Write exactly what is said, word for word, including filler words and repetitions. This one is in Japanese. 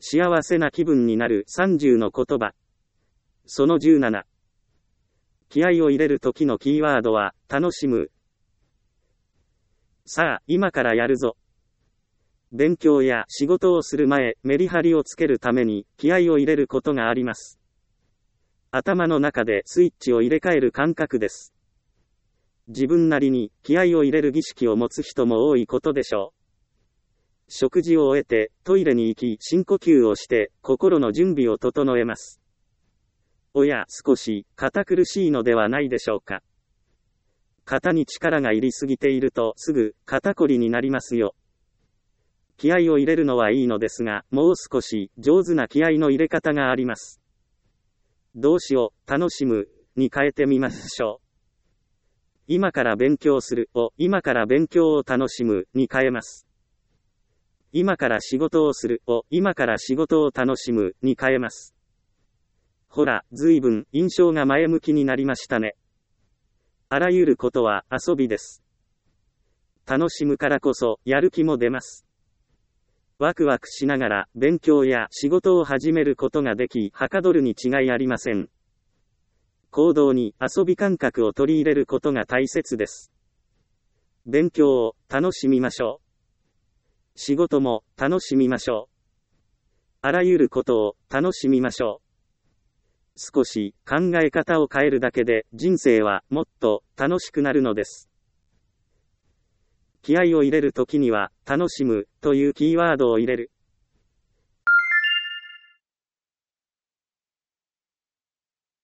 幸せな気分になるさんじゅうの言葉。そのじゅうなな。気合を入れる時のキーワードは、楽しむ。さあ、今からやるぞ。勉強や仕事をする前、メリハリをつけるために、気合を入れることがあります。頭の中でスイッチを入れ替える感覚です。自分なりに気合を入れる儀式を持つ人も多いことでしょう。食事を終えて、トイレに行き、深呼吸をして、心の準備を整えます。おや、少し、堅苦しいのではないでしょうか。肩に力が入りすぎていると、すぐ、肩こりになりますよ。気合を入れるのはいいのですが、もう少し、上手な気合の入れ方があります。動詞を、楽しむ、に変えてみましょう。今から勉強する、を、今から勉強を楽しむ、に変えます。今から仕事をする、を、今から仕事を楽しむ、に変えます。ほら、ずいぶん、印象が前向きになりましたね。あらゆることは、遊びです。楽しむからこそ、やる気も出ます。ワクワクしながら、勉強や仕事を始めることができ、はかどるに違いありません。行動に遊び感覚を取り入れることが大切です。勉強を楽しみましょう。仕事も楽しみましょう。あらゆることを楽しみましょう。少し考え方を変えるだけで人生はもっと楽しくなるのです。気合を入れるときには楽しむというキーワードを入れる。